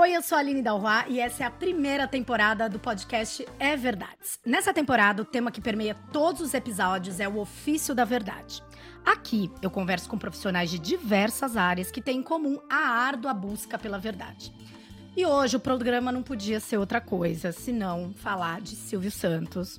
Oi, eu sou a Aline Dalva e essa é a primeira temporada do podcast É Verdades. Nessa temporada, o tema que permeia todos os episódios é o ofício da verdade. Aqui, eu converso com profissionais de diversas áreas que têm em comum a árdua busca pela verdade. E hoje o programa não podia ser outra coisa, senão falar de Silvio Santos.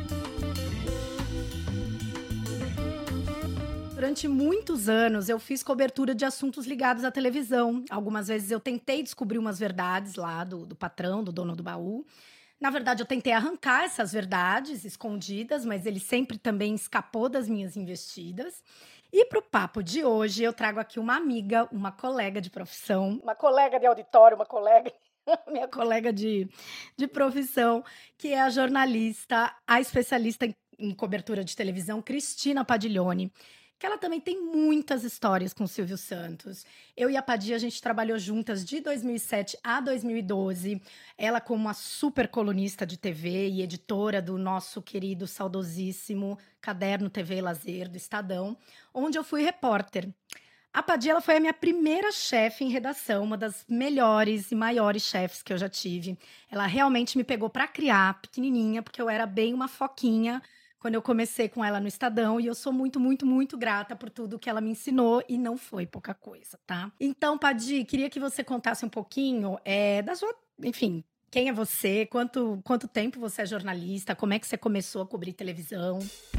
Durante muitos anos, eu fiz cobertura de assuntos ligados à televisão. Algumas vezes eu tentei descobrir umas verdades lá do patrão, do dono do baú. Na verdade, eu tentei arrancar essas verdades escondidas, mas ele sempre também escapou das minhas investidas. E para o papo de hoje, eu trago aqui uma amiga, uma colega de profissão, uma colega de auditório, minha colega de profissão, que é a jornalista, a especialista em cobertura de televisão, Cristina Padiglione, que ela também tem muitas histórias com o Silvio Santos. Eu e a Padi, a gente trabalhou juntas de 2007 a 2012. Ela como uma super colunista de TV e editora do nosso querido, saudosíssimo Caderno TV e Lazer, do Estadão, onde eu fui repórter. A Padi, ela foi a minha primeira chefe em redação, uma das melhores e maiores chefes que eu já tive. Ela realmente me pegou para criar, pequenininha, porque eu era bem uma foquinha quando eu comecei com ela no Estadão, e eu sou muito, muito, muito grata por tudo que ela me ensinou, e não foi pouca coisa, tá? Então, Padi, queria que você contasse um pouquinho da sua, enfim, quem é você, quanto tempo você é jornalista, como é que você começou a cobrir televisão?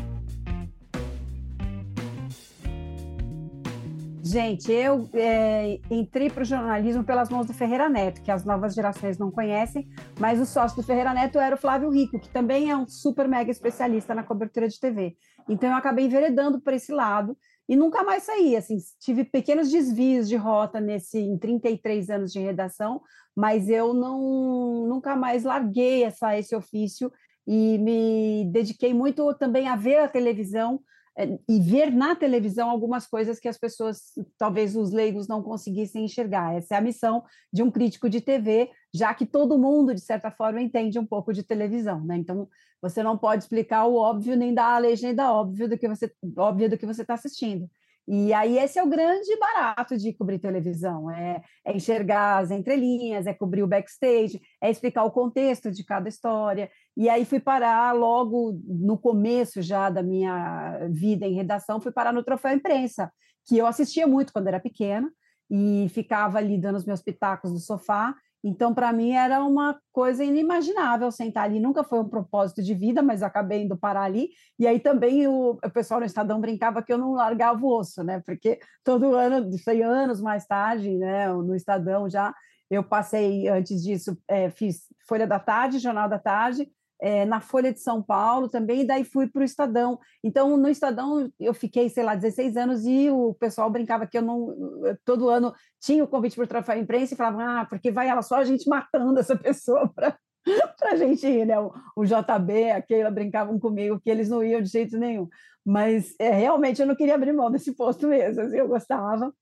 Gente, eu entrei para o jornalismo pelas mãos do Ferreira Neto, que as novas gerações não conhecem, mas o sócio do Ferreira Neto era o Flávio Rico, que também é um super mega especialista na cobertura de TV. Então eu acabei enveredando por esse lado e nunca mais saí. Assim, tive pequenos desvios de rota em 33 anos de redação, mas eu nunca mais larguei esse ofício e me dediquei muito também a ver a televisão e ver na televisão algumas coisas que as pessoas, talvez os leigos, não conseguissem enxergar. Essa é a missão de um crítico de TV, já que todo mundo, de certa forma, entende um pouco de televisão, né? Então, você não pode explicar o óbvio nem dar a legenda óbvia do que você está assistindo. E aí esse é o grande barato de cobrir televisão, é enxergar as entrelinhas, é cobrir o backstage, é explicar o contexto de cada história. E aí fui parar logo no começo já da minha vida em redação, fui parar no Troféu Imprensa, que eu assistia muito quando era pequena e ficava ali dando os meus pitacos no sofá. Então, para mim, era uma coisa inimaginável sentar ali. Nunca foi um propósito de vida, mas acabei indo parar ali. E aí também o pessoal no Estadão brincava que eu não largava o osso, né? Porque todo ano, 100 anos mais tarde, né, no Estadão já, eu passei, antes disso, fiz Folha da Tarde, Jornal da Tarde, na Folha de São Paulo também, e daí fui para o Estadão. Então, no Estadão, eu fiquei, 16 anos, e o pessoal brincava que todo ano tinha o convite para o Troféu Imprensa e falava, porque vai ela só a gente matando essa pessoa para a gente ir, né? O JB, a Keila brincavam comigo que eles não iam de jeito nenhum. Mas realmente eu não queria abrir mão desse posto mesmo, assim, eu gostava.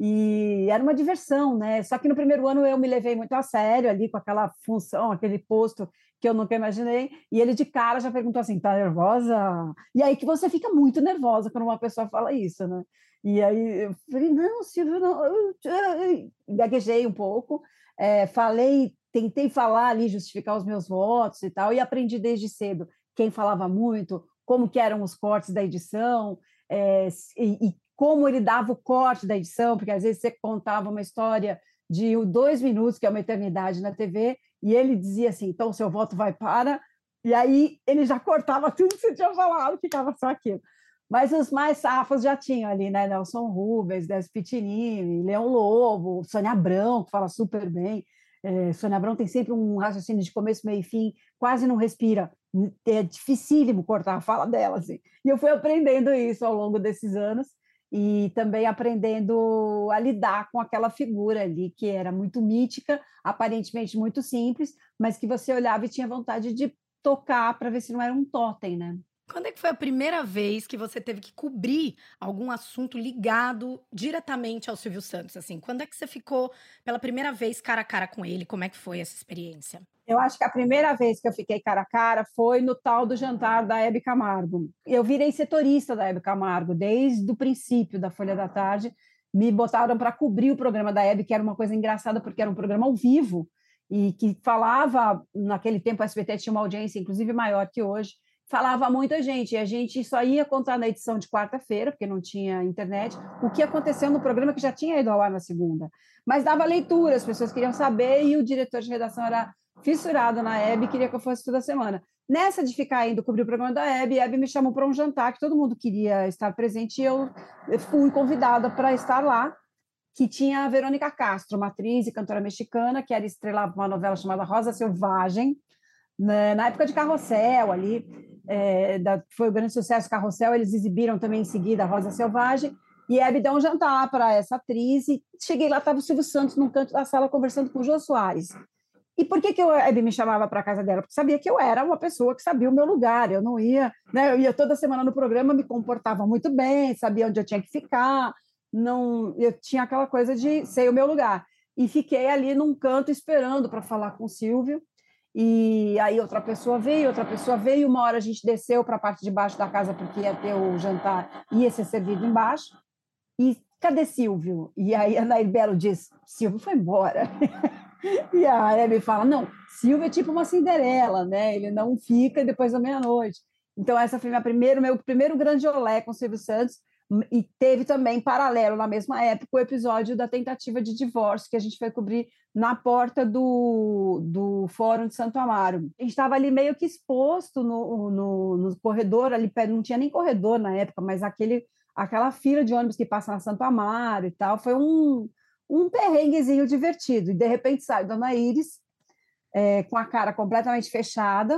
E era uma diversão, né? Só que no primeiro ano eu me levei muito a sério ali com aquela função, aquele posto que eu nunca imaginei, e ele de cara já perguntou assim, tá nervosa? E aí que você fica muito nervosa quando uma pessoa fala isso, né? E aí eu falei, não, Silvio, não, gaguejei um pouco, tentei falar ali, justificar os meus votos e tal, e aprendi desde cedo quem falava muito, como que eram os cortes da edição, e como ele dava o corte da edição, porque às vezes você contava uma história de 2 minutos, que é uma eternidade na TV, e ele dizia assim, então o seu voto vai para... E aí ele já cortava tudo que você tinha falado, ficava só aquilo. Mas os mais safos já tinham ali, né? Nelson Rubens, Décio Pitinini, Leão Lobo, Sônia Abrão, que fala super bem. Sônia Abrão tem sempre um raciocínio de começo, meio e fim, quase não respira. É dificílimo cortar a fala dela, assim. E eu fui aprendendo isso ao longo desses anos, e também aprendendo a lidar com aquela figura ali, que era muito mítica, aparentemente muito simples, mas que você olhava e tinha vontade de tocar para ver se não era um totem, né? Quando é que foi a primeira vez que você teve que cobrir algum assunto ligado diretamente ao Silvio Santos? Assim, quando é que você ficou pela primeira vez cara a cara com ele? Como é que foi essa experiência? Eu acho que a primeira vez que eu fiquei cara a cara foi no tal do jantar da Hebe Camargo. Eu virei setorista da Hebe Camargo desde o princípio da Folha da Tarde. Me botaram para cobrir o programa da Hebe, que era uma coisa engraçada, porque era um programa ao vivo. e que falava, naquele tempo a SBT tinha uma audiência inclusive maior que hoje, falava a muita gente, e a gente só ia contar na edição de quarta-feira, porque não tinha internet, o que aconteceu no programa que já tinha ido ao ar na segunda. Mas dava leitura, as pessoas queriam saber, e o diretor de redação era fissurado na Hebe, queria que eu fosse toda semana. Nessa de ficar indo cobrir o programa da Hebe, a Hebe me chamou para um jantar, que todo mundo queria estar presente, e eu fui convidada para estar lá, que tinha a Verônica Castro, uma atriz e cantora mexicana, que era estrelada uma novela chamada Rosa Selvagem, né, na época de Carrossel ali, foi o grande sucesso Carrossel, eles exibiram também em seguida a Rosa Selvagem, e a Hebe deu um jantar para essa atriz, e cheguei lá, estava o Silvio Santos num canto da sala conversando com o Jô Soares. E por que a Hebe me chamava para a casa dela? Porque sabia que eu era uma pessoa que sabia o meu lugar, eu não ia, né, eu ia toda semana no programa, me comportava muito bem, sabia onde eu tinha que ficar, não, eu tinha aquela coisa de ser o meu lugar. E fiquei ali num canto esperando para falar com o Silvio, e aí outra pessoa veio, uma hora a gente desceu para a parte de baixo da casa porque ia ter o jantar, ia ser servido embaixo, e cadê Silvio? E aí a Nair Belo diz, Silvio foi embora. E a Hebe fala, não, Silvio é tipo uma Cinderela, né? Ele não fica depois da meia-noite. Então essa foi meu primeiro grande olé com o Silvio Santos, e teve também, paralelo, na mesma época, o episódio da tentativa de divórcio, que a gente foi cobrir na porta do Fórum de Santo Amaro. A gente estava ali meio que exposto no corredor, ali não tinha nem corredor na época, mas aquela fila de ônibus que passa na Santo Amaro e tal, foi um perrenguezinho divertido. E, de repente, sai Dona Iris, com a cara completamente fechada,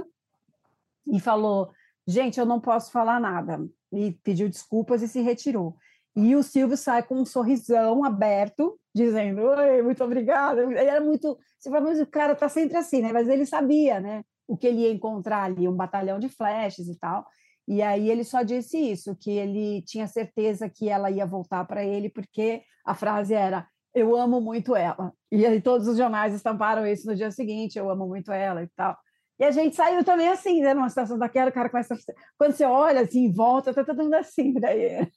e falou, gente, eu não posso falar nada. E pediu desculpas e se retirou. E o Silvio sai com um sorrisão aberto, dizendo, oi, muito obrigada. Ele era muito... Você fala, mas o cara está sempre assim, né? Mas ele sabia, né? O que ele ia encontrar ali, um batalhão de flashes e tal. E aí ele só disse isso, que ele tinha certeza que ela ia voltar para ele, porque a frase era, eu amo muito ela. E aí todos os jornais estamparam isso no dia seguinte, eu amo muito ela e tal. E a gente saiu também assim, né? Numa situação daquela, o cara começa a... Quando você olha assim, em volta, tá todo mundo assim, daí.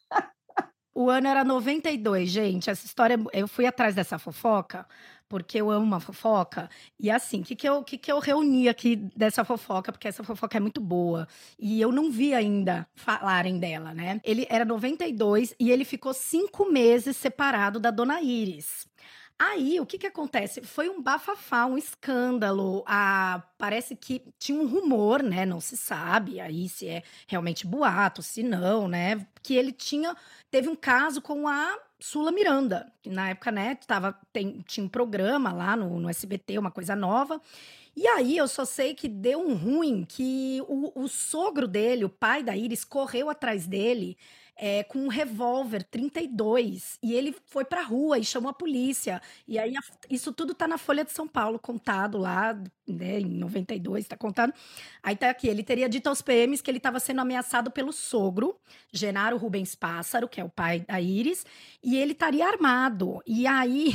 O ano era 92, gente. Essa história, eu fui atrás dessa fofoca, porque eu amo uma fofoca. E assim, o que eu reuni aqui dessa fofoca? Porque essa fofoca é muito boa. E eu não vi ainda falarem dela, né? Ele era 92 e ele ficou 5 meses separado da Dona Iris. Aí, o que acontece? Foi um bafafá, um escândalo. Parece que tinha um rumor, né? Não se sabe aí se é realmente boato, se não, né? Que ele teve um caso com a Sula Miranda, que na época, né, tinha um programa lá no SBT, uma coisa nova. E aí eu só sei que deu um ruim, que o sogro dele, o pai da Iris, correu atrás dele com um revólver 32 e ele foi pra rua e chamou a polícia. E aí isso tudo tá na Folha de São Paulo, contado lá, né, em 92, tá contado. Aí tá aqui, ele teria dito aos PMs que ele estava sendo ameaçado pelo sogro, Genaro Rubens Pássaro, que é o pai da Iris, e ele estaria armado. E aí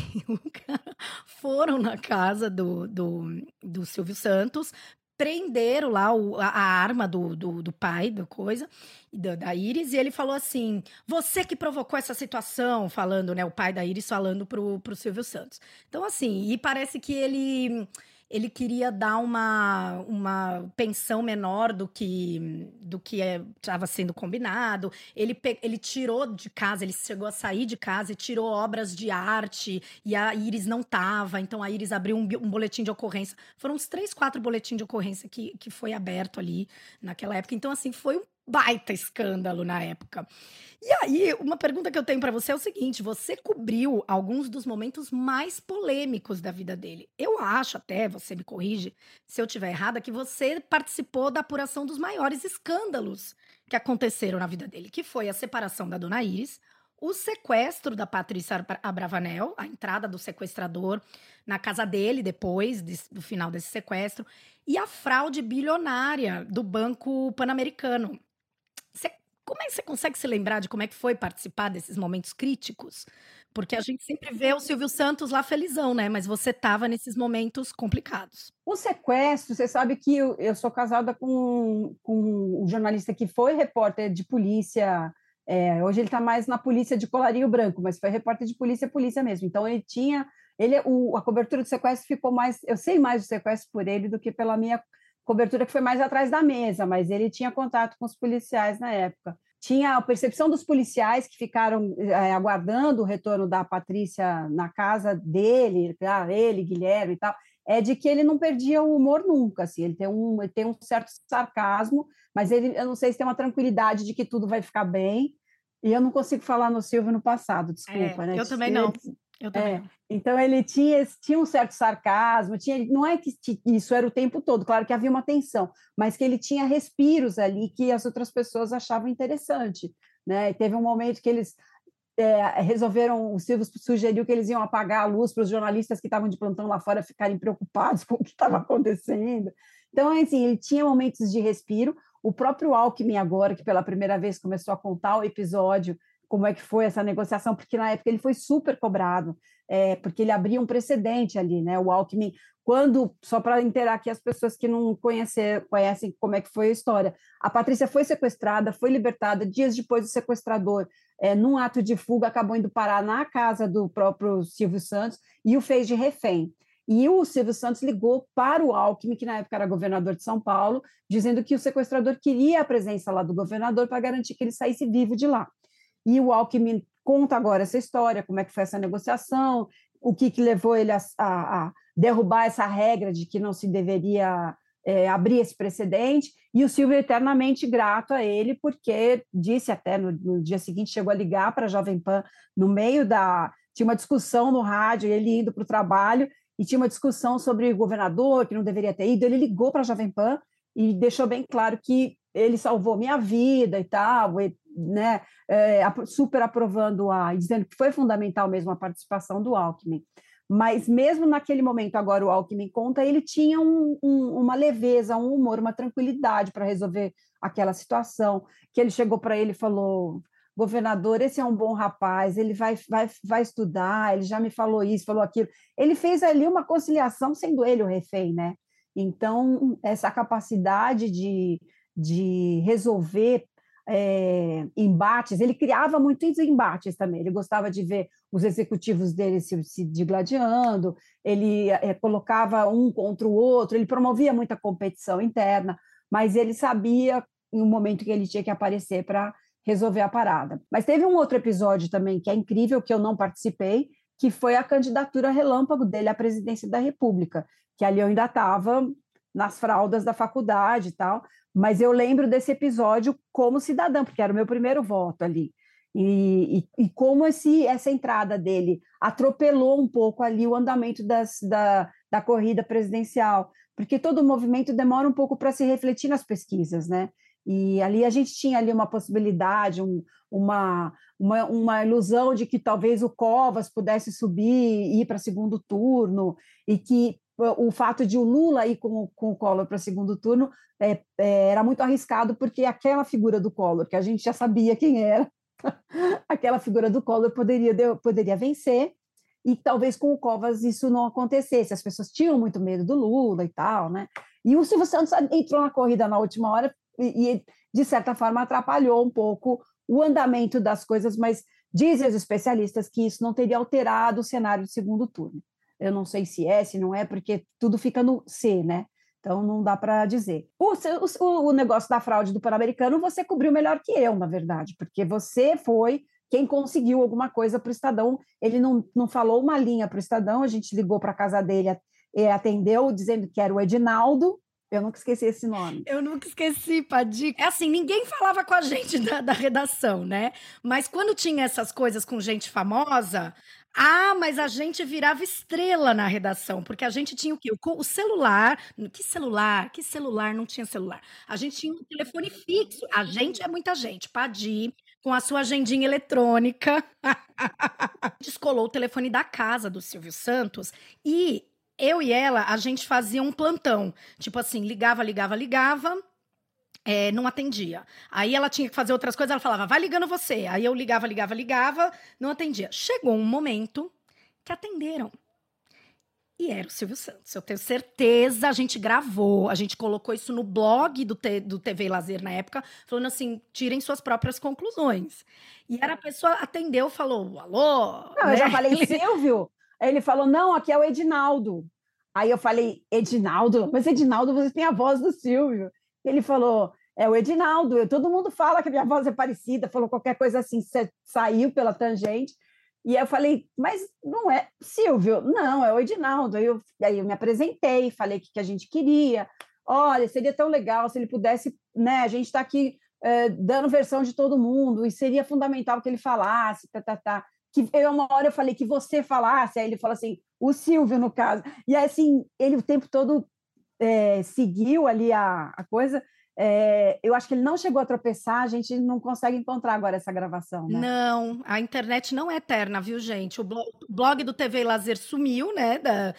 foram na casa do Silvio Santos, prenderam lá a arma do pai, da coisa, da Iris, e ele falou assim, você que provocou essa situação, falando, né, o pai da Iris falando pro Silvio Santos. Então, assim, e parece que ele queria dar uma pensão menor do que estava sendo combinado. Ele tirou de casa, ele chegou a sair de casa e tirou obras de arte, e a Iris não estava, então a Iris abriu um boletim de ocorrência. Foram uns 3, 4 boletins de ocorrência que foi aberto ali naquela época. Então, assim, foi um baita escândalo na época. E aí, uma pergunta que eu tenho para você é o seguinte: você cobriu alguns dos momentos mais polêmicos da vida dele. Eu acho até, você me corrige se eu estiver errada, que você participou da apuração dos maiores escândalos que aconteceram na vida dele, que foi a separação da Dona Iris, o sequestro da Patrícia Abravanel, a entrada do sequestrador na casa dele depois do final desse sequestro, e a fraude bilionária do Banco Pan-Americano. Como é que você consegue se lembrar de como é que foi participar desses momentos críticos? Porque a gente sempre vê o Silvio Santos lá felizão, né? Mas você estava nesses momentos complicados. O sequestro, você sabe que eu sou casada com um jornalista que foi repórter de polícia. Hoje ele está mais na polícia de colarinho branco, mas foi repórter de polícia mesmo. Então ele A cobertura do sequestro ficou mais... Eu sei mais do sequestro por ele do que pela minha cobertura, que foi mais atrás da mesa, mas ele tinha contato com os policiais na época. Tinha a percepção dos policiais que ficaram aguardando o retorno da Patrícia na casa dele, ele, Guilherme e tal, é de que ele não perdia o humor nunca, assim, ele tem um certo sarcasmo, mas eu não sei se tem uma tranquilidade de que tudo vai ficar bem, e eu não consigo falar no Silvio no passado, desculpa, né? Eu também não. Eu também não. Então ele tinha um certo sarcasmo, não é que isso era o tempo todo, claro que havia uma tensão, mas que ele tinha respiros ali que as outras pessoas achavam interessante, né? E teve um momento que eles resolveram, o Silvio sugeriu que eles iam apagar a luz para os jornalistas que estavam de plantão lá fora ficarem preocupados com o que estava acontecendo. Então, assim, ele tinha momentos de respiro. O próprio Alckmin agora, que pela primeira vez começou a contar o episódio, como é que foi essa negociação, porque na época ele foi super cobrado, porque ele abria um precedente ali, né? O Alckmin, só para inteirar aqui as pessoas que não conhecem como é que foi a história, a Patrícia foi sequestrada, foi libertada, dias depois o sequestrador, num ato de fuga, acabou indo parar na casa do próprio Silvio Santos e o fez de refém. E o Silvio Santos ligou para o Alckmin, que na época era governador de São Paulo, dizendo que o sequestrador queria a presença lá do governador para garantir que ele saísse vivo de lá. E o Alckmin conta agora essa história, como é que foi essa negociação, o que levou ele a derrubar essa regra de que não se deveria abrir esse precedente, e o Silvio é eternamente grato a ele, porque disse até no dia seguinte, chegou a ligar para a Jovem Pan, no meio tinha uma discussão no rádio, ele indo para o trabalho, e tinha uma discussão sobre o governador, que não deveria ter ido, ele ligou para a Jovem Pan e deixou bem claro que ele salvou minha vida e tal, né, super aprovando e dizendo que foi fundamental mesmo a participação do Alckmin. Mas mesmo naquele momento, agora o Alckmin conta, ele tinha uma leveza, um humor, uma tranquilidade para resolver aquela situação, que ele chegou para ele e falou: governador, esse é um bom rapaz, ele vai estudar, ele já me falou isso, falou aquilo. Ele fez ali uma conciliação, sendo ele o refém, né? Então, essa capacidade de resolver embates, ele criava muitos embates também, ele gostava de ver os executivos dele se digladiando, ele colocava um contra o outro, ele promovia muita competição interna, mas ele sabia em um momento que ele tinha que aparecer para resolver a parada. Mas teve um outro episódio também que é incrível, que eu não participei, que foi a candidatura relâmpago dele à presidência da República, que ali eu ainda estava nas fraldas da faculdade e tal, mas eu lembro desse episódio como cidadã, porque era o meu primeiro voto ali, e como essa entrada dele atropelou um pouco ali o andamento da corrida presidencial, porque todo movimento demora um pouco para se refletir nas pesquisas, né? E ali a gente tinha ali uma possibilidade, uma ilusão de que talvez o Covas pudesse subir e ir para segundo turno, e que o fato de o Lula ir com o Collor para segundo turno era muito arriscado, porque aquela figura do Collor, que a gente já sabia quem era, aquela figura do Collor poderia vencer, e talvez com o Covas isso não acontecesse. As pessoas tinham muito medo do Lula e tal, né? E o Silvio Santos entrou na corrida na última hora e de certa forma, atrapalhou um pouco o andamento das coisas, mas dizem os especialistas que isso não teria alterado o cenário de segundo turno. Eu não sei se não é, porque tudo fica no C, né? Então, não dá para dizer. O negócio da fraude do Pan-Americano, você cobriu melhor que eu, na verdade, porque você foi quem conseguiu alguma coisa para o Estadão. Ele não falou uma linha para o Estadão, a gente ligou para a casa dele e atendeu, dizendo que era o Edinaldo. Eu nunca esqueci esse nome. Eu nunca esqueci, Padi. É assim, ninguém falava com a gente da redação, né? Mas quando tinha essas coisas com gente famosa... mas a gente virava estrela na redação, porque a gente tinha o quê? O celular. Que celular? Que celular? Não tinha celular. A gente tinha um telefone fixo. A gente é muita gente. Padi, com a sua agendinha eletrônica. Descolou o telefone da casa do Silvio Santos e eu e ela, a gente fazia um plantão. Tipo assim, ligava, não atendia. Aí ela tinha que fazer outras coisas, ela falava, vai ligando você. Aí eu ligava, não atendia. Chegou um momento que atenderam. E era o Silvio Santos. Eu tenho certeza, a gente gravou, a gente colocou isso no blog do TV Lazer na época, falando assim, tirem suas próprias conclusões. E era a pessoa, atendeu, falou, alô? Não, né? Eu já falei, Silvio, Aí ele falou, não, aqui é o Edinaldo. Aí eu falei, Edinaldo? Mas Edinaldo, você tem a voz do Silvio. Ele falou, é o Edinaldo. Todo mundo fala que a minha voz é parecida, falou qualquer coisa assim, saiu pela tangente. E aí eu falei, mas não é Silvio? Não, é o Edinaldo. Aí eu me apresentei, falei o que a gente queria. Olha, seria tão legal se ele pudesse, né? A gente está aqui dando versão de todo mundo, e seria fundamental que ele falasse, Que uma hora eu falei que você falasse, aí ele falou assim, o Silvio, no caso. E assim, ele o tempo todo seguiu ali a coisa. Eu acho que ele não chegou a tropeçar, a gente não consegue encontrar agora essa gravação, né? Não, a internet não é eterna, viu, gente? O blog do TV Lazer sumiu, né?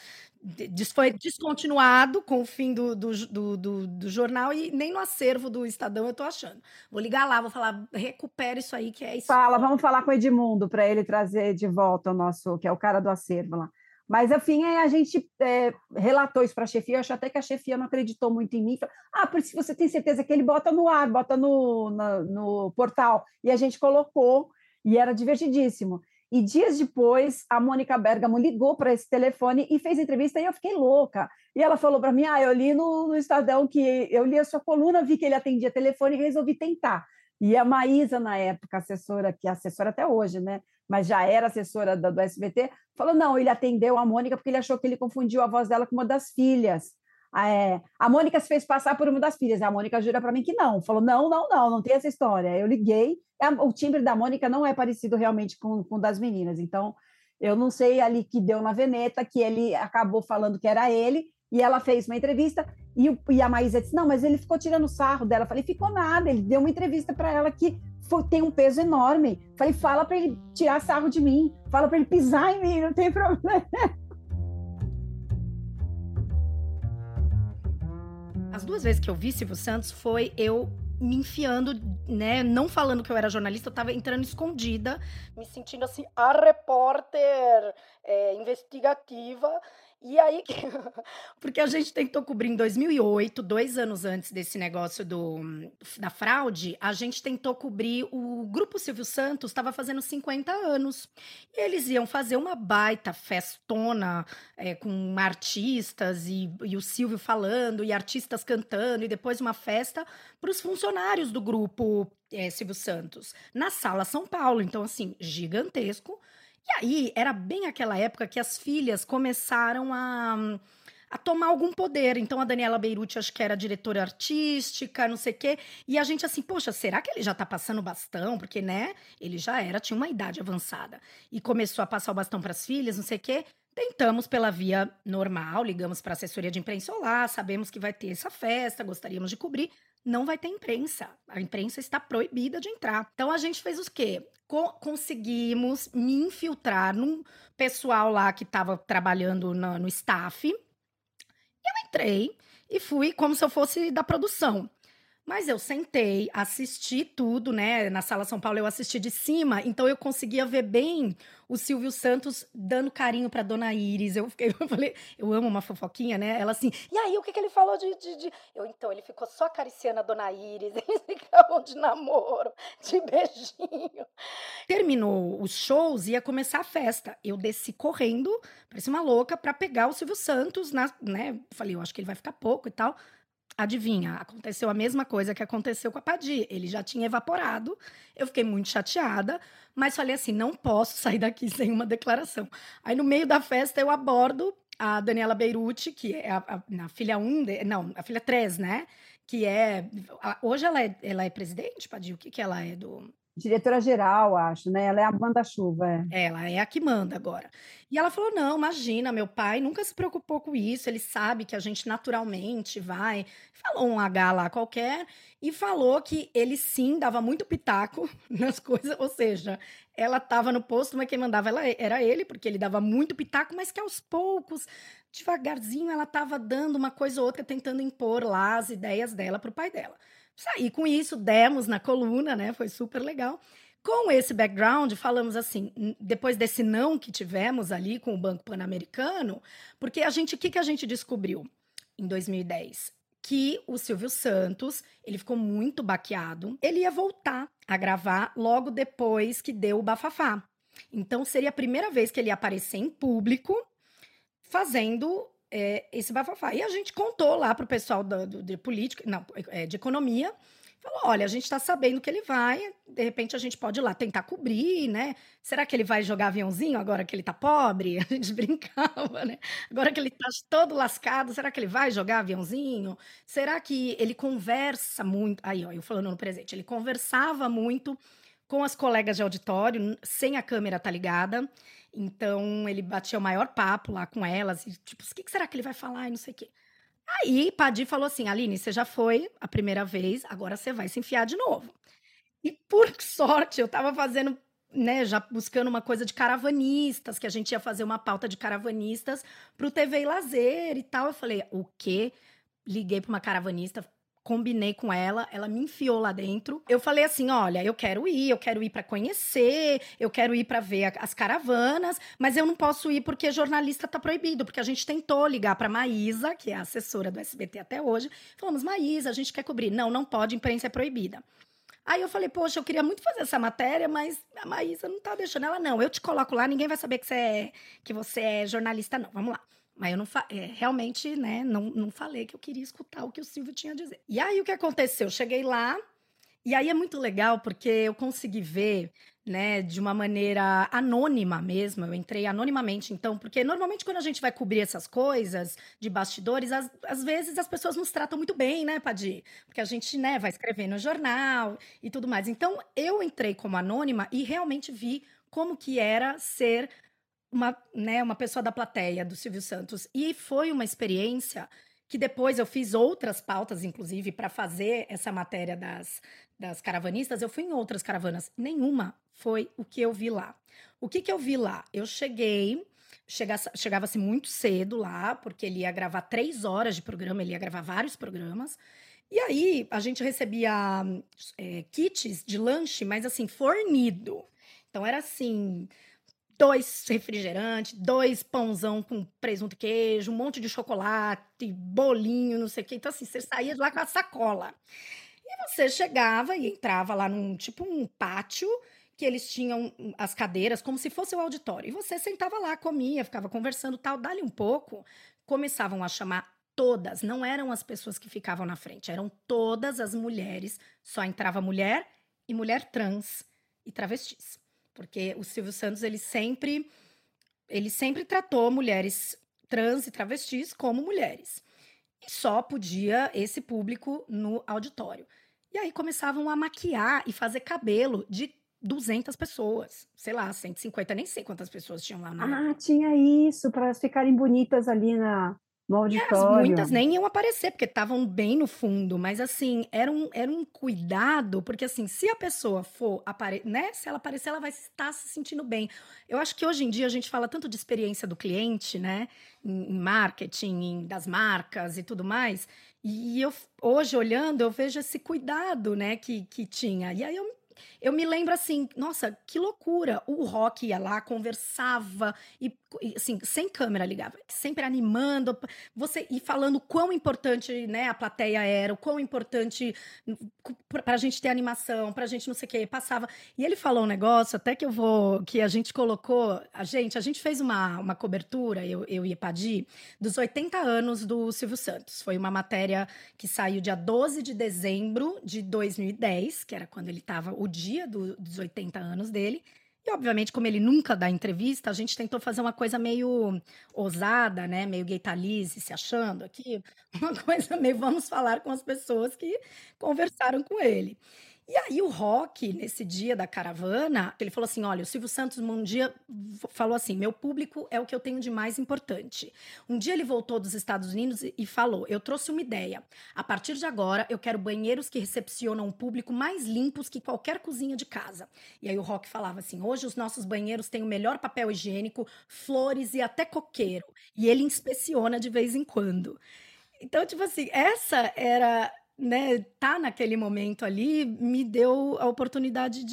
Foi descontinuado com o fim do jornal e nem no acervo do Estadão eu tô achando. Vou ligar lá, vou falar, recupera isso aí que é isso. Vamos falar com o Edmundo para ele trazer de volta o nosso, que é o cara do acervo lá. Mas, enfim, a gente relatou isso para a chefia, eu acho até que a chefia não acreditou muito em mim. Falou, por isso você tem certeza que ele bota no ar, bota no portal. E a gente colocou, e era divertidíssimo. E dias depois, a Mônica Bergamo ligou para esse telefone e fez entrevista, e eu fiquei louca. E ela falou para mim, eu li no Estadão, que eu li a sua coluna, vi que ele atendia telefone e resolvi tentar. E a Maísa, na época, assessora, que é assessora até hoje, né? Mas já era assessora do SBT, falou, não, ele atendeu a Mônica porque ele achou que ele confundiu a voz dela com uma das filhas. A Mônica se fez passar por uma das filhas, a Mônica jura para mim que não. Falou, não tem essa história. Eu liguei, o timbre da Mônica não é parecido realmente com o das meninas, então eu não sei ali que deu na veneta, que ele acabou falando que era ele, e ela fez uma entrevista, e a Maísa disse, não, mas ele ficou tirando sarro dela. Eu falei, ficou nada, ele deu uma entrevista para ela que tem um peso enorme. Eu falei, fala para ele tirar sarro de mim, fala para ele pisar em mim, não tem problema. As 2 vezes que eu vi Silvio Santos foi eu me enfiando, né? Não falando que eu era jornalista, eu tava entrando escondida, me sentindo assim, a repórter investigativa. E aí, porque a gente tentou cobrir em 2008, 2 anos antes desse negócio da fraude, a gente tentou cobrir o Grupo Silvio Santos, estava fazendo 50 anos. E eles iam fazer uma baita festona com artistas e o Silvio falando, e artistas cantando, e depois uma festa para os funcionários do Grupo Silvio Santos, na Sala São Paulo. Então, assim, gigantesco. E aí, era bem aquela época que as filhas começaram a tomar algum poder. Então, a Daniela Beirute, acho que era diretora artística, não sei o quê. E a gente assim, poxa, será que ele já tá passando o bastão? Porque, né, ele já tinha uma idade avançada. E começou a passar o bastão para as filhas, não sei o quê. Tentamos pela via normal, ligamos para a assessoria de imprensa. Olá, sabemos que vai ter essa festa, gostaríamos de cobrir. Não vai ter imprensa. A imprensa está proibida de entrar. Então, a gente fez o quê? Conseguimos me infiltrar num pessoal lá que estava trabalhando no staff. Eu entrei e fui como se eu fosse da produção. Mas eu sentei, assisti tudo, né? Na Sala São Paulo eu assisti de cima, então eu conseguia ver bem o Silvio Santos dando carinho pra Dona Iris. Eu falei, eu amo uma fofoquinha, né? Ela assim, e aí, o que ele falou de... Então, ele ficou só acariciando a Dona Iris, eles ficavam de namoro, de beijinho. Terminou os shows, ia começar a festa. Eu desci correndo, parecia uma louca, pra pegar o Silvio Santos, né? Falei, eu acho que ele vai ficar pouco e tal. Adivinha, aconteceu a mesma coisa que aconteceu com a Padi. Ele já tinha evaporado, eu fiquei muito chateada, mas falei assim, não posso sair daqui sem uma declaração. Aí no meio da festa eu abordo a Daniela Beirute, que é a filha 1, a filha 3, né? Que hoje ela é presidente, Padi? O que ela é do... Diretora-geral, acho, né? Ela é a manda-chuva. Ela é a que manda agora. E ela falou: não, imagina, meu pai nunca se preocupou com isso, ele sabe que a gente naturalmente vai. Falou um H lá qualquer, e falou que ele sim dava muito pitaco nas coisas, ou seja, ela estava no posto, mas quem mandava era ele, porque ele dava muito pitaco, mas que aos poucos, devagarzinho, ela estava dando uma coisa ou outra, tentando impor lá as ideias dela para o pai dela. Saí com isso, demos na coluna, né? Foi super legal. Com esse background, falamos assim, depois desse não que tivemos ali com o Banco Pan-Americano, porque o que a gente descobriu em 2010? Que o Silvio Santos, ele ficou muito baqueado, ele ia voltar a gravar logo depois que deu o bafafá. Então seria a primeira vez que ele ia aparecer em público fazendo esse bafafá. E a gente contou lá pro pessoal de política, não, de economia, falou: olha, a gente está sabendo que ele vai, de repente a gente pode ir lá tentar cobrir, né? Será que ele vai jogar aviãozinho agora que ele tá pobre? A gente brincava, né? Agora que ele tá todo lascado, será que ele vai jogar aviãozinho? Será que ele conversa muito? Aí, ó, eu falando no presente, ele conversava muito com as colegas de auditório, sem a câmera tá ligada. Então, ele batia o maior papo lá com elas, e tipo, o que será que ele vai falar? E não sei o quê. Aí, Padir falou assim: Aline, você já foi a primeira vez, agora você vai se enfiar de novo. E por sorte, eu estava fazendo, né, já buscando uma coisa de caravanistas, que a gente ia fazer uma pauta de caravanistas para o TV e Lazer e tal. Eu falei: o quê? Liguei para uma caravanista, combinei com ela, ela me enfiou lá dentro. Eu falei assim: olha, eu quero ir para conhecer, eu quero ir para ver as caravanas, mas eu não posso ir porque jornalista tá proibido, porque a gente tentou ligar para Maísa, que é a assessora do SBT até hoje, falamos: Maísa, a gente quer cobrir. Não, não pode, imprensa é proibida. Aí eu falei: poxa, eu queria muito fazer essa matéria, mas a Maísa não tá deixando. Ela: não, eu te coloco lá, ninguém vai saber que você é jornalista, não. Vamos lá. Mas eu não realmente, né, não falei que eu queria escutar o que o Silvio tinha a dizer. E aí o que aconteceu? Eu cheguei lá, e aí é muito legal porque eu consegui ver, né, de uma maneira anônima mesmo. Eu entrei anonimamente, então, porque normalmente quando a gente vai cobrir essas coisas de bastidores, às vezes as pessoas nos tratam muito bem, né, Padir? Porque a gente, né, vai escrever no jornal e tudo mais. Então, eu entrei como anônima e realmente vi como que era ser uma pessoa da plateia do Silvio Santos. E foi uma experiência que depois eu fiz outras pautas, inclusive, para fazer essa matéria das caravanistas. Eu fui em outras caravanas. Nenhuma foi o que eu vi lá. O que eu vi lá? Eu chegava-se muito cedo lá, porque ele ia gravar 3 horas de programa, ele ia gravar vários programas. E aí a gente recebia kits de lanche, mas assim, fornido. Então era assim, 2 refrigerantes, 2 pãozão com presunto e queijo, um monte de chocolate, bolinho, não sei o quê. Então, assim, você saía de lá com a sacola. E você chegava e entrava lá num tipo um pátio que eles tinham as cadeiras como se fosse o auditório. E você sentava lá, comia, ficava conversando, tal. Dali um pouco, começavam a chamar todas, não eram as pessoas que ficavam na frente, eram todas as mulheres, só entrava mulher e mulher trans e travestis. Porque o Silvio Santos, ele sempre tratou mulheres trans e travestis como mulheres. E só podia esse público no auditório. E aí começavam a maquiar e fazer cabelo de 200 pessoas. Sei lá, 150, nem sei quantas pessoas tinham lá na. Ah, tinha isso, para elas ficarem bonitas ali no Muitas auditório. nem iam aparecer, porque estavam bem no fundo, mas assim, era um cuidado, porque assim, se a pessoa for aparecer, né? Se ela aparecer, ela vai estar se sentindo bem. Eu acho que hoje em dia a gente fala tanto de experiência do cliente, né? Em marketing, das marcas e tudo mais. E eu hoje, olhando, eu vejo esse cuidado, né, que tinha. E aí eu me lembro assim, nossa, que loucura. O Rock ia lá, conversava e, assim, sem câmera ligava, sempre animando, você e falando o quão importante, né, a plateia era, o quão importante pra gente ter animação, pra gente não sei o quê, passava. E ele falou um negócio, até que a gente colocou, a gente fez uma cobertura, eu e a Padi, dos 80 anos do Silvio Santos. Foi uma matéria que saiu dia 12 de dezembro de 2010, que era quando ele estava o dia dos 80 anos dele. E, obviamente, como ele nunca dá entrevista, a gente tentou fazer uma coisa meio ousada, né? Meio Gaitalize, se achando aqui. Uma coisa meio vamos falar com as pessoas que conversaram com ele. E aí o Rock, nesse dia da caravana, ele falou assim: olha, o Silvio Santos um dia falou assim: meu público é o que eu tenho de mais importante. Um dia ele voltou dos Estados Unidos e falou: eu trouxe uma ideia. A partir de agora, eu quero banheiros que recepcionam o público mais limpos que qualquer cozinha de casa. E aí o Rock falava assim: hoje os nossos banheiros têm o melhor papel higiênico, flores e até coqueiro. E ele inspeciona de vez em quando. Então, tipo assim, essa era, né, tá naquele momento ali, me deu a oportunidade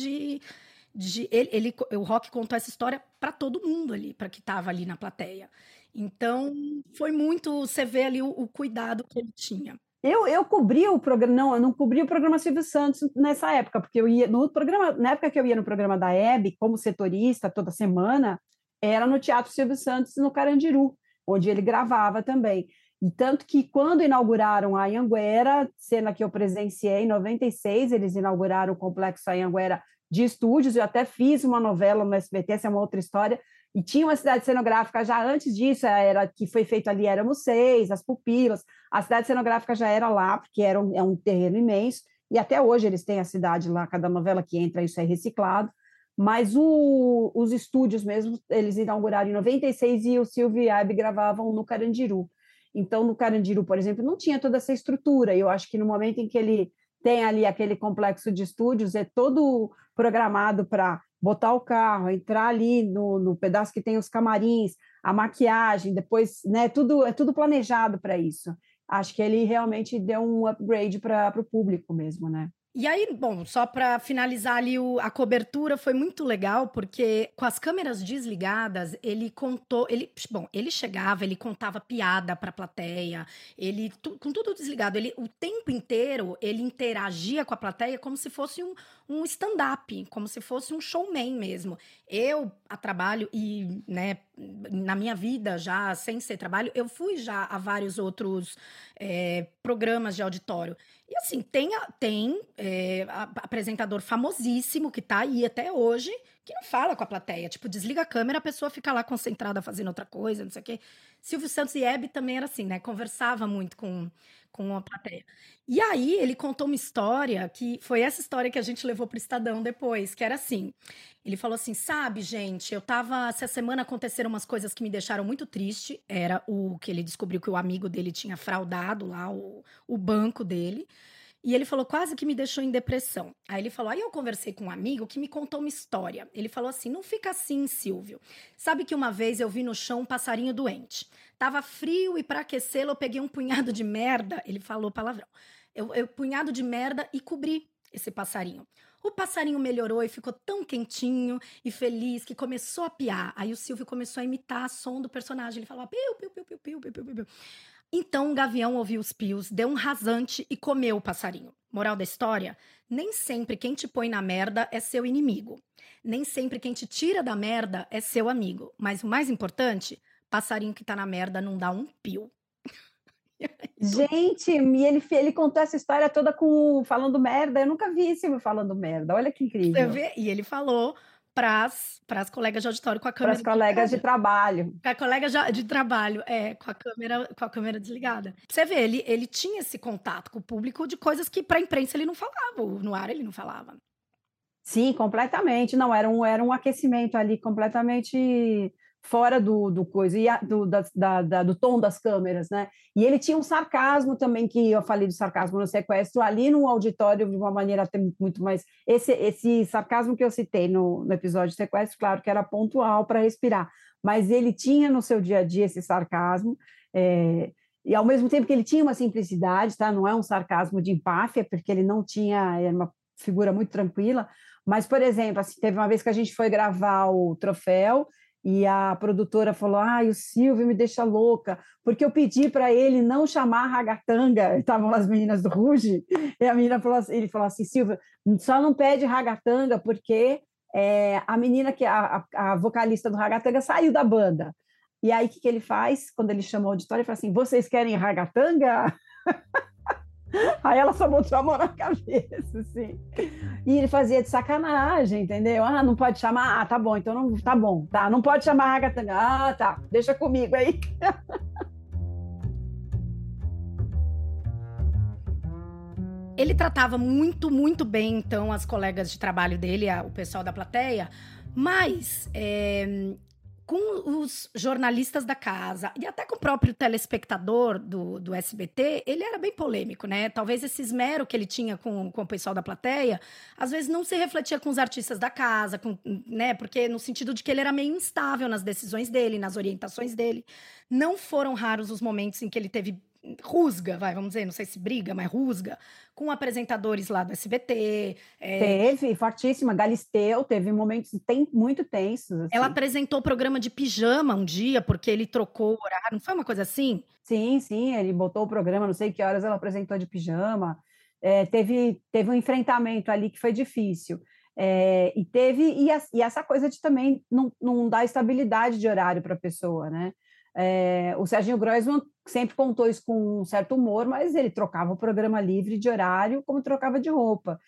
o Rock contou essa história para todo mundo ali, para que tava ali na plateia. Então, foi muito, você vê ali o cuidado que ele tinha. Eu cobri o programa, não, eu não cobri o programa Silvio Santos nessa época, porque eu ia no programa, na época que eu ia no programa da Hebe, como setorista toda semana, era no Teatro Silvio Santos, no Carandiru, onde ele gravava também. E tanto que quando inauguraram a Anhanguera, cena que eu presenciei em 96, eles inauguraram o Complexo Anhanguera de estúdios, eu até fiz uma novela no SBT, essa é uma outra história, e tinha uma cidade cenográfica já antes disso, era que foi feito ali, éramos 6, as pupilas, a cidade cenográfica já era lá, porque é um terreno imenso, e até hoje eles têm a cidade lá, cada novela que entra, isso é reciclado, mas os estúdios mesmo, eles inauguraram em 96 e o Silvio e a Hebe gravavam no Carandiru. Então, no Carandiru, por exemplo, não tinha toda essa estrutura, e eu acho que no momento em que ele tem ali aquele complexo de estúdios, é todo programado para botar o carro, entrar ali no pedaço que tem os camarins, a maquiagem, depois, né, é tudo planejado para isso. Acho que ele realmente deu um upgrade para o público mesmo, né? E aí, bom, só para finalizar ali a cobertura, foi muito legal, porque com as câmeras desligadas, ele chegava, ele contava piada para a plateia, com tudo desligado, o tempo inteiro, ele interagia com a plateia como se fosse um stand-up, como se fosse um showman mesmo. Eu, a trabalho, e, né, na minha vida já, sem ser trabalho, eu fui já a vários outros programas de auditório. E assim, tem apresentador famosíssimo que tá aí até hoje, que não fala com a plateia. Tipo, desliga a câmera, a pessoa fica lá concentrada fazendo outra coisa, não sei o quê. Silvio Santos e Hebe também era assim, né? Conversava muito com a plateia. E aí, ele contou uma história, que foi essa história que a gente levou pro Estadão depois, que era assim. Ele falou assim, sabe, gente, essa semana aconteceram umas coisas que me deixaram muito triste. Era o que ele descobriu que o amigo dele tinha fraudado lá o banco dele. E ele falou, quase que me deixou em depressão. Aí ele falou, aí eu conversei com um amigo que me contou uma história. Ele falou assim, não fica assim, Silvio. Sabe que uma vez eu vi no chão um passarinho doente. Tava frio e para aquecê-lo eu peguei um punhado de merda. Ele falou palavrão. Punhado de merda e cobri esse passarinho. O passarinho melhorou e ficou tão quentinho e feliz que começou a piar. Aí o Silvio começou a imitar o som do personagem. Ele falava piu, piu, piu, piu, piu, piu, piu, piu. Então, um gavião ouviu os pios, deu um rasante e comeu o passarinho. Moral da história? Nem sempre quem te põe na merda é seu inimigo. Nem sempre quem te tira da merda é seu amigo. Mas o mais importante, passarinho que tá na merda não dá um pio. Gente, e ele contou essa história toda falando merda. Eu nunca vi Silvio falando merda. Olha que Você incrível. vê? E ele falou pras colegas de auditório com a Para câmera as colegas de trabalho. Com a colega de trabalho, com a câmera desligada. Você vê, ele tinha esse contato com o público de coisas que para a imprensa ele não falava, no ar ele não falava. Sim, completamente. Não, era um aquecimento ali completamente fora do coisa, e do tom das câmeras, né? E ele tinha um sarcasmo também, que eu falei do sarcasmo no sequestro, ali no auditório, de uma maneira até muito mais. Esse sarcasmo que eu citei no episódio de sequestro, claro que era pontual para respirar, mas ele tinha no seu dia a dia esse sarcasmo, e ao mesmo tempo que ele tinha uma simplicidade, tá? Não é um sarcasmo de empáfia, porque ele não tinha, era uma figura muito tranquila. Mas, por exemplo, assim, teve uma vez que a gente foi gravar o Troféu e a produtora falou, o Silvio me deixa louca, porque eu pedi para ele não chamar ragatanga, estavam as meninas do Ruge, e a menina ele falou assim, Silvio, só não pede ragatanga porque a menina, a vocalista do ragatanga saiu da banda. E aí, o que ele faz? Quando ele chama o auditório, ele fala assim, vocês querem ragatanga? Aí ela só botou a mão na cabeça, assim. E ele fazia de sacanagem, entendeu? Não pode chamar? Tá bom, então não, tá bom, tá. Não pode chamar ragatanga. Tá, deixa comigo aí. Ele tratava muito, muito bem, então, as colegas de trabalho dele, o pessoal da plateia, mas com os jornalistas da casa e até com o próprio telespectador do SBT, ele era bem polêmico, né? Talvez esse esmero que ele tinha com o pessoal da plateia, às vezes não se refletia com os artistas da casa, né? Porque no sentido de que ele era meio instável nas decisões dele, nas orientações dele. Não foram raros os momentos em que ele teve rusga, vamos dizer, não sei se briga, mas rusga, com apresentadores lá do SBT. Teve, fortíssima. Galisteu teve momentos muito tensos, Ela assim. apresentou o programa de pijama um dia, porque ele trocou o horário, não foi uma coisa assim? Sim, ele botou o programa, não sei que horas ela apresentou de pijama. Teve um enfrentamento ali que foi difícil. E essa coisa de também não dar estabilidade de horário para a pessoa, né? O Serginho Groisman sempre contou isso com um certo humor, mas ele trocava o programa livre de horário como trocava de roupa.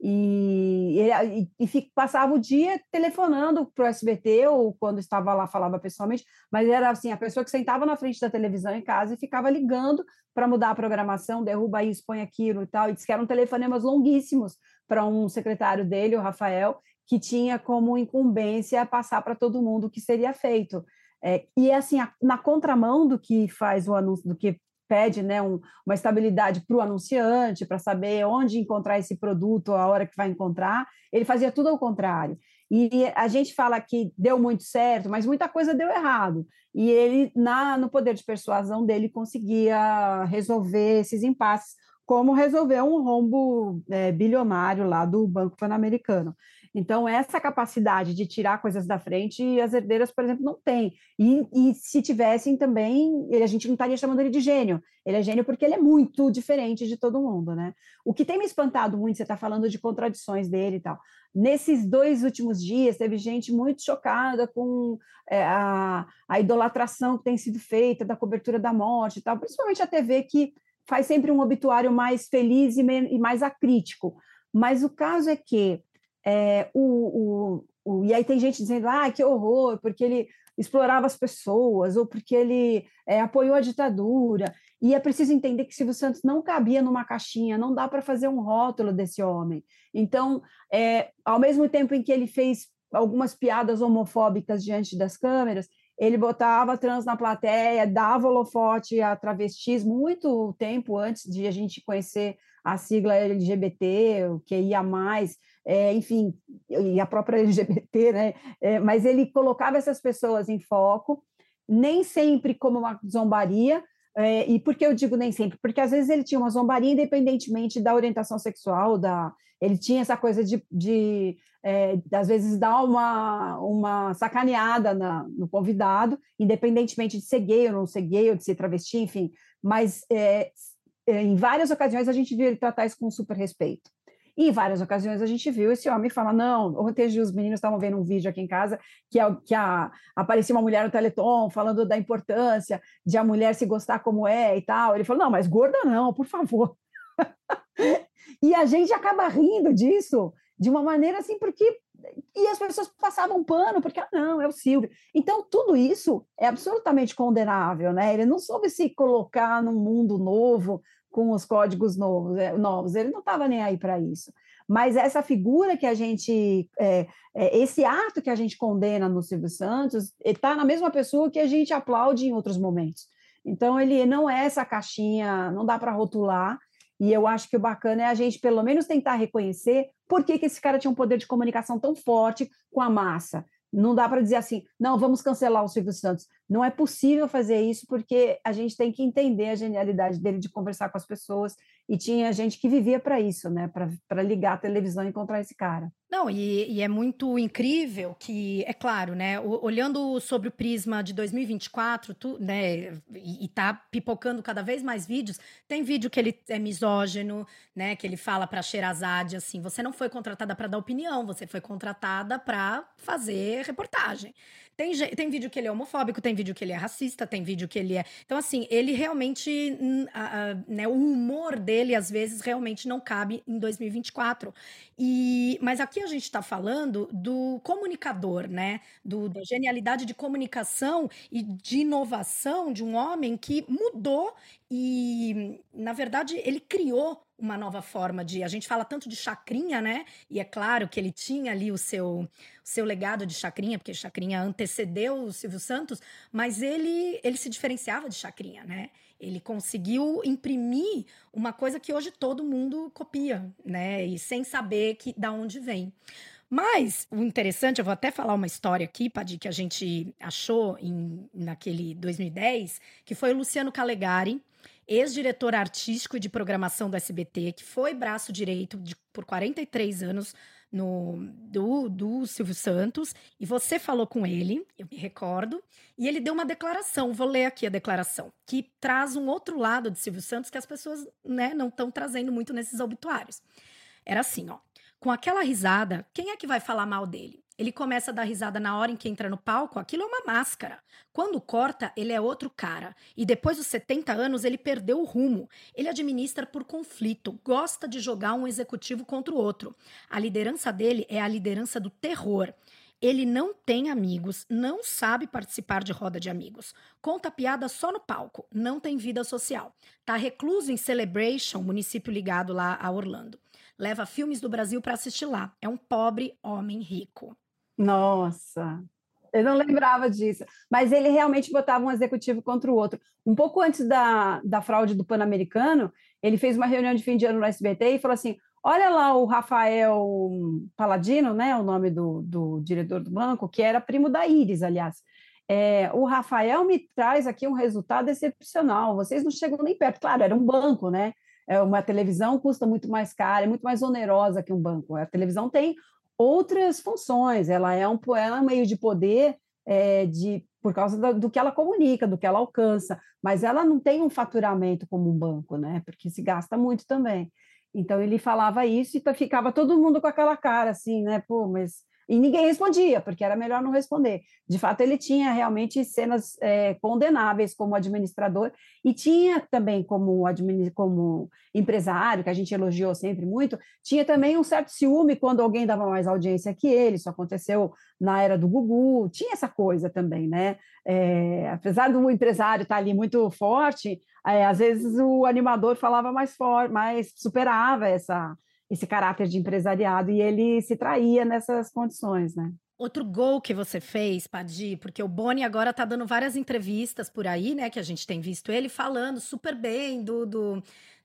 Passava o dia telefonando para o SBT, ou quando estava lá falava pessoalmente, mas era assim, a pessoa que sentava na frente da televisão em casa e ficava ligando para mudar a programação, derruba isso, põe aquilo e tal, e disse que eram telefonemas longuíssimos para um secretário dele, o Rafael, que tinha como incumbência passar para todo mundo o que seria feito. E assim, na contramão do que faz o anúncio, do que pede, né, uma estabilidade para o anunciante, para saber onde encontrar esse produto, a hora que vai encontrar, ele fazia tudo ao contrário. E a gente fala que deu muito certo, mas muita coisa deu errado. E ele, no poder de persuasão dele, conseguia resolver esses impasses, como resolver um rombo bilionário lá do Banco Pan-Americano. Então, essa capacidade de tirar coisas da frente, as herdeiras, por exemplo, não têm. E se tivessem também, a gente não estaria chamando ele de gênio. Ele é gênio porque ele é muito diferente de todo mundo, né? O que tem me espantado muito, você está falando de contradições dele e tal. Nesses 2 últimos dias, teve gente muito chocada com a idolatração que tem sido feita da cobertura da morte e tal, principalmente a TV, que faz sempre um obituário mais feliz e mais acrítico. Mas o caso é que e aí tem gente dizendo, que horror, porque ele explorava as pessoas, ou porque ele apoiou a ditadura. E é preciso entender que Silvio Santos não cabia numa caixinha, não dá para fazer um rótulo desse homem. Então, ao mesmo tempo em que ele fez algumas piadas homofóbicas diante das câmeras, ele botava trans na plateia, dava holofote a travestis muito tempo antes de a gente conhecer a sigla LGBT, o que ia mais, enfim, e a própria LGBT, né? Mas ele colocava essas pessoas em foco, nem sempre como uma zombaria. E por que eu digo nem sempre? Porque às vezes ele tinha uma zombaria independentemente da orientação sexual, ele tinha essa coisa de às vezes dar uma sacaneada no convidado, independentemente de ser gay ou não ser gay, ou de ser travesti, enfim. Mas em várias ocasiões a gente viu ele tratar isso com super respeito. E em várias ocasiões a gente viu esse homem falar, não, ontem os meninos estavam vendo um vídeo aqui em casa aparecia uma mulher no Teleton falando da importância de a mulher se gostar como é e tal. Ele falou, não, mas gorda não, por favor. E a gente acaba rindo disso de uma maneira assim, e as pessoas passavam pano, porque, não, é o Silvio. Então, tudo isso é absolutamente condenável, né? Ele não soube se colocar num mundo novo, com os códigos novos. Ele não estava nem aí para isso. Mas essa figura que a gente, esse ato que a gente condena no Silvio Santos, está na mesma pessoa que a gente aplaude em outros momentos. Então, ele não é essa caixinha, não dá para rotular. E eu acho que o bacana é a gente, pelo menos, tentar reconhecer por que esse cara tinha um poder de comunicação tão forte com a massa. Não dá para dizer assim, não, vamos cancelar o Silvio Santos. Não é possível fazer isso, porque a gente tem que entender a genialidade dele de conversar com as pessoas, e tinha gente que vivia para isso, né? Para ligar a televisão e encontrar esse cara. Não, e é muito incrível que, é claro, né, olhando sobre o prisma de 2024, né, e tá pipocando cada vez mais vídeos, tem vídeo que ele é misógino, né, que ele fala pra Sherazade assim, você não foi contratada para dar opinião, você foi contratada para fazer reportagem. Tem vídeo que ele é homofóbico, tem vídeo que ele é racista, tem vídeo que ele é... Então, assim, ele realmente, né, o humor dele, às vezes, realmente não cabe em 2024. Mas aqui a gente está falando do comunicador, né? Da genialidade de comunicação e de inovação de um homem que mudou e, na verdade, ele criou uma nova forma de... A gente fala tanto de Chacrinha, né? E é claro que ele tinha ali o seu legado de Chacrinha, porque Chacrinha antecedeu o Silvio Santos, mas ele se diferenciava de Chacrinha, né? Ele conseguiu imprimir uma coisa que hoje todo mundo copia, né? E sem saber da onde vem. Mas o interessante, eu vou até falar uma história aqui, Padi, que a gente achou naquele 2010, que foi o Luciano Calegari, ex-diretor artístico e de programação do SBT, que foi braço direito por 43 anos do Silvio Santos, e você falou com ele, eu me recordo, e ele deu uma declaração, vou ler aqui a declaração, que traz um outro lado de Silvio Santos que as pessoas, né, não estão trazendo muito nesses obituários. Era assim, ó, com aquela risada, quem é que vai falar mal dele? Ele começa a dar risada na hora em que entra no palco, aquilo é uma máscara. Quando corta, ele é outro cara. E depois dos 70 anos, ele perdeu o rumo. Ele administra por conflito, gosta de jogar um executivo contra o outro. A liderança dele é a liderança do terror. Ele não tem amigos, não sabe participar de roda de amigos. Conta piada só no palco, não tem vida social. Tá recluso em Celebration, município ligado lá a Orlando. Leva filmes do Brasil para assistir lá. É um pobre homem rico. Nossa, eu não lembrava disso. Mas ele realmente botava um executivo contra o outro. Um pouco antes da fraude do Pan-Americano, ele fez uma reunião de fim de ano no SBT e falou assim, olha lá o Rafael Paladino, né, o nome do diretor do banco, que era primo da Iris, aliás. O Rafael me traz aqui um resultado excepcional, vocês não chegam nem perto. Claro, era um banco, né? Uma televisão custa muito mais cara, é muito mais onerosa que um banco. A televisão tem outras funções, ela é um meio de poder por causa do que ela comunica, do que ela alcança, mas ela não tem um faturamento como um banco, né? Porque se gasta muito também. Então ele falava isso e ficava todo mundo com aquela cara assim, né? Pô, mas... E ninguém respondia, porque era melhor não responder. De fato, ele tinha realmente cenas condenáveis como administrador e tinha também como empresário, que a gente elogiou sempre muito, tinha também um certo ciúme quando alguém dava mais audiência que ele. Isso aconteceu na era do Gugu, tinha essa coisa também, né? Apesar do empresário estar ali muito forte, às vezes o animador falava mais forte, mais superava esse caráter de empresariado, e ele se traía nessas condições, né? Outro gol que você fez, Padi, porque o Boni agora tá dando várias entrevistas por aí, né, que a gente tem visto ele falando super bem do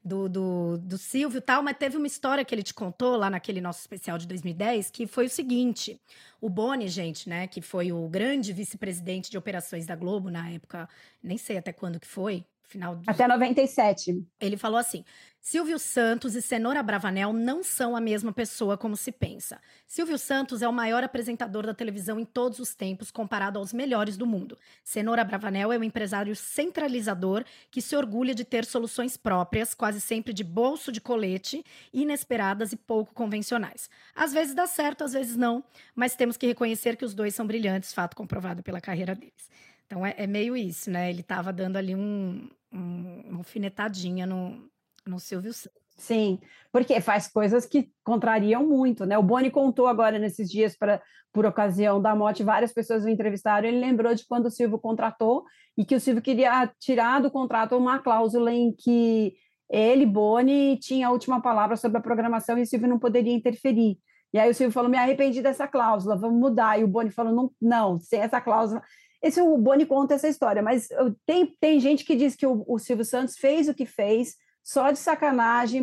Silvio e tal, mas teve uma história que ele te contou lá naquele nosso especial de 2010, que foi o seguinte, o Boni, gente, né, que foi o grande vice-presidente de operações da Globo na época, nem sei até quando que foi, até 97. Ele falou assim, Silvio Santos e Cenoura Bravanel não são a mesma pessoa como se pensa. Silvio Santos é o maior apresentador da televisão em todos os tempos, comparado aos melhores do mundo. Cenoura Bravanel é um empresário centralizador que se orgulha de ter soluções próprias, quase sempre de bolso de colete, inesperadas e pouco convencionais. Às vezes dá certo, às vezes não, mas temos que reconhecer que os dois são brilhantes, fato comprovado pela carreira deles. Então é meio isso, né? Ele estava dando ali uma alfinetadinha no Silvio Santos. Sim, porque faz coisas que contrariam muito, né? O Boni contou agora nesses dias, por ocasião da morte, várias pessoas o entrevistaram, ele lembrou de quando o Silvio contratou e que o Silvio queria tirar do contrato uma cláusula em que ele, Boni, tinha a última palavra sobre a programação e o Silvio não poderia interferir. E aí o Silvio falou, me arrependi dessa cláusula, vamos mudar. E o Boni falou, não, sem essa cláusula... O Boni conta essa história, mas tem gente que diz que o Silvio Santos fez o que fez só de sacanagem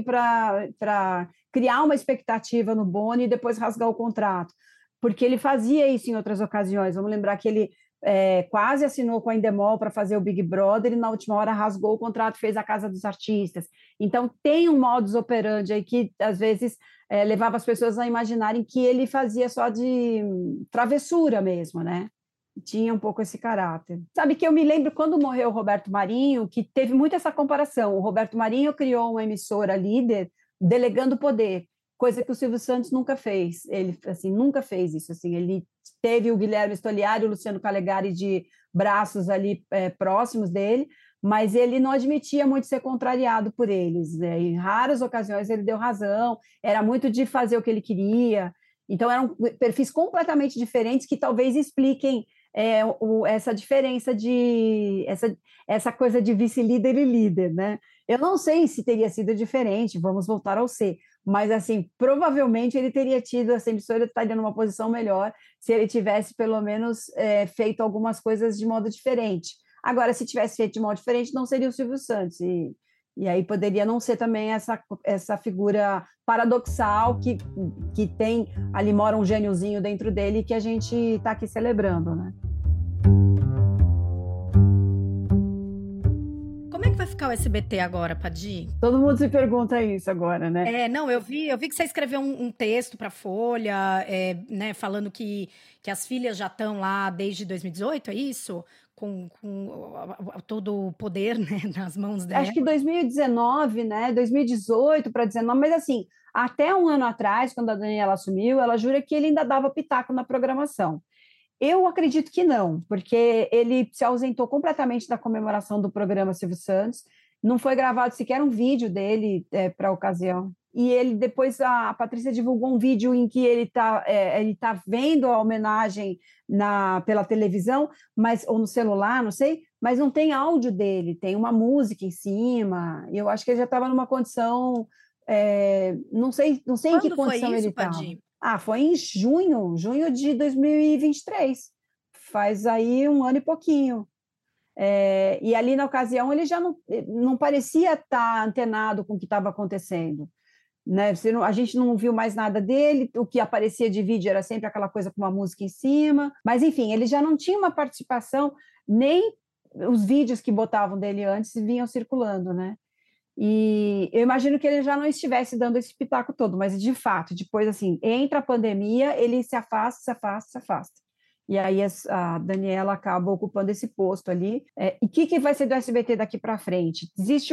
para criar uma expectativa no Boni e depois rasgar o contrato, porque ele fazia isso em outras ocasiões. Vamos lembrar que ele quase assinou com a Endemol para fazer o Big Brother e na última hora rasgou o contrato, fez a Casa dos Artistas. Então tem um modus operandi aí que às vezes levava as pessoas a imaginarem que ele fazia só de travessura mesmo, né? Tinha um pouco esse caráter. Sabe que eu me lembro quando morreu o Roberto Marinho, que teve muito essa comparação. O Roberto Marinho criou uma emissora líder delegando poder, coisa que o Silvio Santos nunca fez. Ele assim, nunca fez isso. Assim, ele teve o Guilherme Stoliari e o Luciano Calegari de braços ali próximos dele, mas ele não admitia muito ser contrariado por eles. Né? Em raras ocasiões ele deu razão, era muito de fazer o que ele queria. Então eram perfis completamente diferentes que talvez expliquem essa diferença essa coisa de vice-líder e líder, né? Eu não sei se teria sido diferente, vamos voltar ao C, mas assim, provavelmente ele teria tido, essa emissora estaria numa posição melhor se ele tivesse pelo menos feito algumas coisas de modo diferente. Agora, se tivesse feito de modo diferente, não seria o Silvio Santos, e aí poderia não ser também essa figura paradoxal que tem, ali mora um gêniozinho dentro dele que a gente está aqui celebrando, né? Como é que vai ficar ficar o SBT agora, Padi? Todo mundo se pergunta isso agora, né? Não, eu vi que você escreveu um texto para Folha, né, falando que as filhas já estão lá desde 2018, é isso? Com todo o poder, né, nas mãos dela. Acho que 2019, né? 2018 para 2019, mas assim, até um ano atrás, quando a Daniela assumiu, ela jura que ele ainda dava pitaco na programação. Eu acredito que não, porque ele se ausentou completamente da comemoração do programa Silvio Santos, não foi gravado sequer um vídeo dele para a ocasião. E ele depois, a Patrícia divulgou um vídeo em que ele tá vendo a homenagem pela televisão, ou no celular, não sei, mas não tem áudio dele, tem uma música em cima. Eu acho que ele já estava numa condição, não sei em que condição ele estava. Foi em junho de 2023. Faz aí um ano e pouquinho. E ali na ocasião ele já não parecia estar antenado com o que estava acontecendo. Né? A gente não viu mais nada dele, o que aparecia de vídeo era sempre aquela coisa com uma música em cima, mas enfim, ele já não tinha uma participação, nem os vídeos que botavam dele antes vinham circulando, né? E eu imagino que ele já não estivesse dando esse pitaco todo, mas de fato, depois assim, entra a pandemia, ele se afasta. E aí a Daniela acaba ocupando esse posto ali. E o que vai ser do SBT daqui para frente?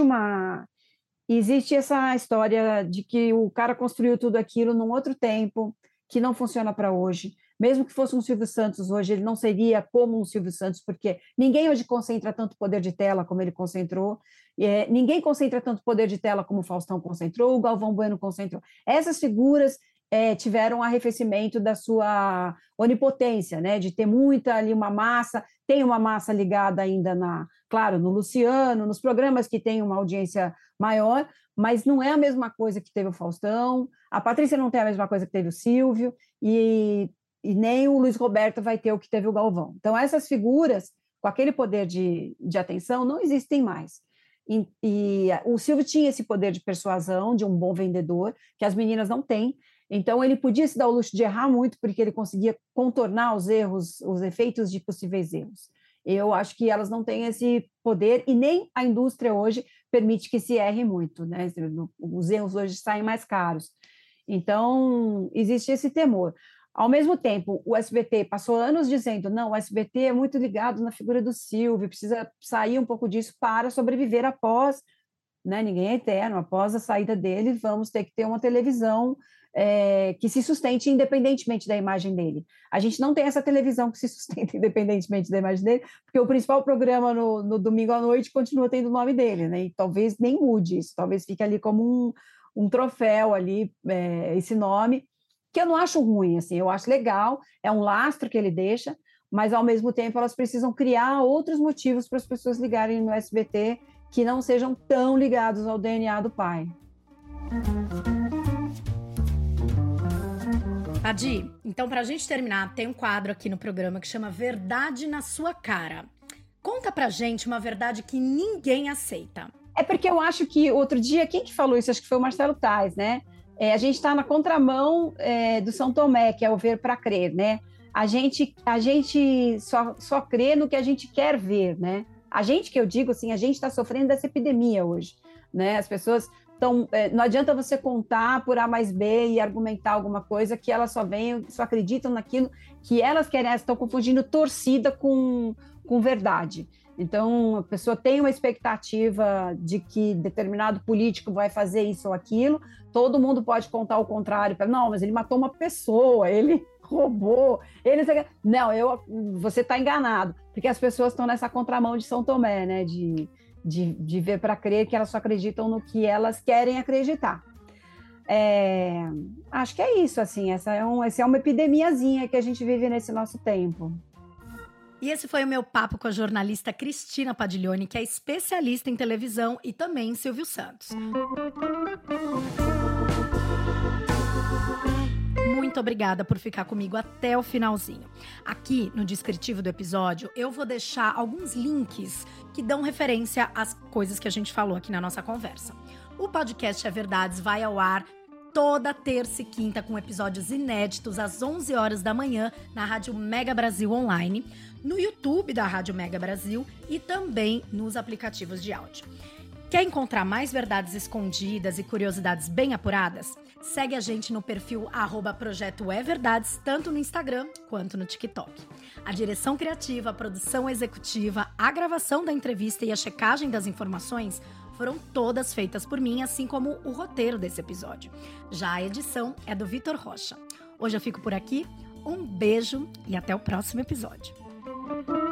Existe essa história de que o cara construiu tudo aquilo num outro tempo, que não funciona para hoje. Mesmo que fosse um Silvio Santos hoje, ele não seria como um Silvio Santos, porque ninguém hoje concentra tanto poder de tela como ele concentrou, ninguém concentra tanto poder de tela como o Faustão concentrou, o Galvão Bueno concentrou. Essas figuras tiveram arrefecimento da sua onipotência, né? De ter muita ali uma massa, tem uma massa ligada ainda claro, no Luciano, nos programas que têm uma audiência maior, mas não é a mesma coisa que teve o Faustão, a Patrícia não tem a mesma coisa que teve o Silvio, e nem o Luiz Roberto vai ter o que teve o Galvão. Então, essas figuras, com aquele poder de atenção, não existem mais. E o Silvio tinha esse poder de persuasão, de um bom vendedor, que as meninas não têm. Então, ele podia se dar o luxo de errar muito, porque ele conseguia contornar os erros, os efeitos de possíveis erros. Eu acho que elas não têm esse poder, e nem a indústria hoje permite que se erre muito, né? Os erros hoje saem mais caros. Então, existe esse temor. Ao mesmo tempo, o SBT passou anos dizendo, não, o SBT é muito ligado na figura do Silvio, precisa sair um pouco disso para sobreviver após, né? Ninguém é eterno, após a saída dele, vamos ter que ter uma televisão que se sustente independentemente da imagem dele. A gente não tem essa televisão que se sustenta independentemente da imagem dele, porque o principal programa no domingo à noite continua tendo o nome dele, né? E talvez nem mude isso, talvez fique ali como um troféu ali, esse nome, que eu não acho ruim, assim, eu acho legal, é um lastro que ele deixa, mas ao mesmo tempo elas precisam criar outros motivos para as pessoas ligarem no SBT que não sejam tão ligados ao DNA do pai. Adi, então pra gente terminar, tem um quadro aqui no programa que chama Verdade na Sua Cara. Conta pra gente uma verdade que ninguém aceita. É porque eu acho que outro dia, quem que falou isso? Acho que foi o Marcelo Tais, né? A gente está na contramão do São Tomé, que é o ver para crer, né? A gente só crê no que a gente quer ver, né? A gente, que eu digo assim, a gente está sofrendo dessa epidemia hoje, né? As pessoas não adianta você contar por A mais B e argumentar alguma coisa que elas só acreditam naquilo que elas querem, elas estão confundindo torcida com verdade. Então, a pessoa tem uma expectativa de que determinado político vai fazer isso ou aquilo, todo mundo pode contar o contrário, não, mas ele matou uma pessoa, ele roubou, ele... Não, você está enganado, porque as pessoas estão nessa contramão de São Tomé, né, de ver para crer, que elas só acreditam no que elas querem acreditar. Acho que é isso, assim, essa é uma epidemiazinha que a gente vive nesse nosso tempo. E esse foi o meu papo com a jornalista Cristina Padiglione, que é especialista em televisão e também em Silvio Santos. Muito obrigada por ficar comigo até o finalzinho. Aqui no descritivo do episódio, eu vou deixar alguns links que dão referência às coisas que a gente falou aqui na nossa conversa. O podcast É Verdades vai ao ar toda terça e quinta com episódios inéditos às 11 horas da manhã na Rádio Mega Brasil Online, no YouTube da Rádio Mega Brasil e também nos aplicativos de áudio. Quer encontrar mais verdades escondidas e curiosidades bem apuradas? Segue a gente no perfil @projetoeverdades, tanto no Instagram quanto no TikTok. A direção criativa, a produção executiva, a gravação da entrevista e a checagem das informações foram todas feitas por mim, assim como o roteiro desse episódio. Já a edição é do Vitor Rocha. Hoje eu fico por aqui, um beijo e até o próximo episódio.